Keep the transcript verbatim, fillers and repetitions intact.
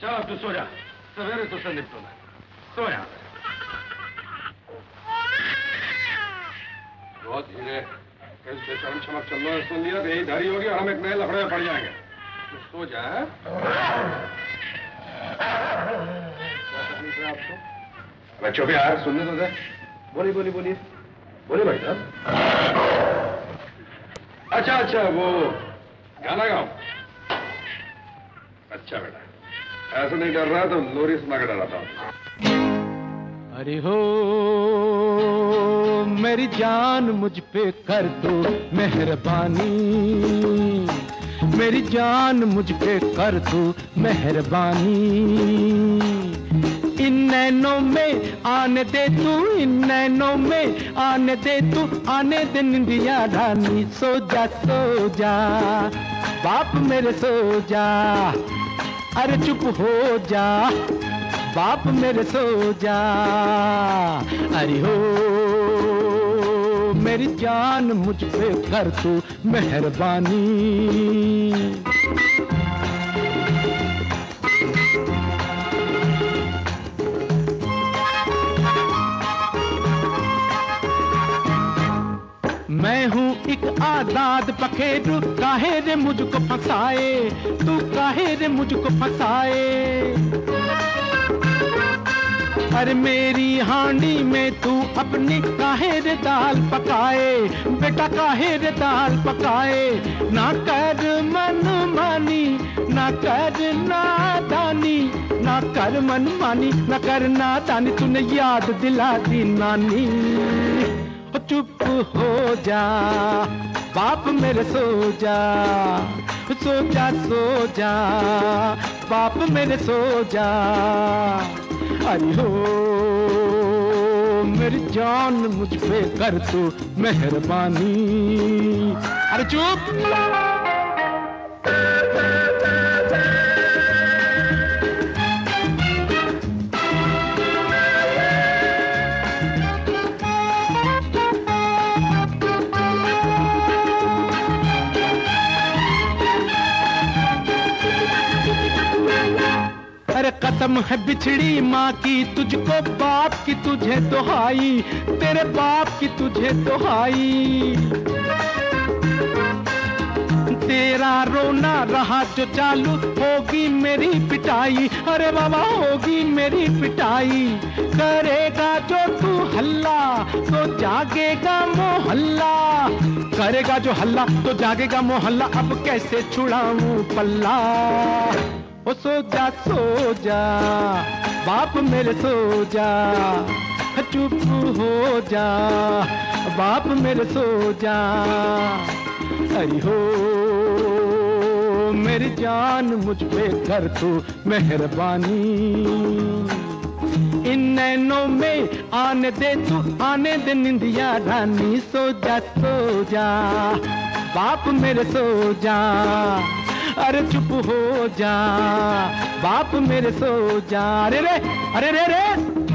चल अब तू सो जा, सवेरे तुझसे निपटूंगा। सो यहाँ पे। बहुत धीरे, इस बेशरम चमक चल रहा है, सुन लिया तो यही धारी होगी और हम एक नए लफड़े में पड़ जाएंगे। तो सो जा। क्या तकलीफ है आपको? बच्चों भी यार सुनने तो दे। बोलिए बोलिए बोलिए बोलिए भाई साहब। अच्छा अच्छा वो गाना गाओ। अच्छा बेटा, ऐसा नहीं डर रहा तो लोरी सुना के डराता हूँ। अरे हो मेरी जान मुझ पे कर दो मेहरबानी, मेरी जान मुझ पे कर दो मेहरबानी। इन नैनों में आने दे तू, इन नैनों में आने दे तू, आने दे निंदिया रानी। सो जा सो जा बाप मेरे सो जा, अरे चुप हो जा बाप मेरे सो जा। अरे हो मेरी जान मुझ पे कर तू मेहरबानी। मैं हूँ एक आजाद पखेरु, काहे रे मुझको फंसाए तू, काहे रे मुझको फंसाए। अरे मेरी हांडी में तू अपनी काहे रे दाल पकाए, बेटा काहे रे दाल पकाए। ना कर मन मानी, ना कर नादानी, ना कर मन मानी, ना कर नादानी। तूने याद दिला दी नानी। चुप हो जा बाप मेरे सो जा, सो जा सो जा बाप मेरे सो जा। अरे हो मेरी जान मुझ पे कर तू मेहरबानी। अरे चुप। अरे कसम है बिछड़ी माँ की तुझको, बाप की तुझे दुहाई, तेरे बाप की तुझे दुहाई। तेरा रोना रहा जो चालू, होगी मेरी पिटाई। अरे बाबा होगी मेरी पिटाई। करेगा जो तू हल्ला तो जागेगा मोहल्ला, करेगा जो हल्ला तो जागेगा मोहल्ला। अब कैसे छुड़ाऊं पल्ला। ओ सो जा सो जा बाप मेरे सो जा, चुप हो जा बाप मेरे सो जा। अरे हो मेरी जान मुझ पे कर तू मेहरबानी। इन नैनों में आने दे तू, आने दे निंदिया रानी। सो जा सो जा बाप मेरे सो जा, अरे चुप हो जा बाप मेरे सो जा। अरे रे अरे रे रे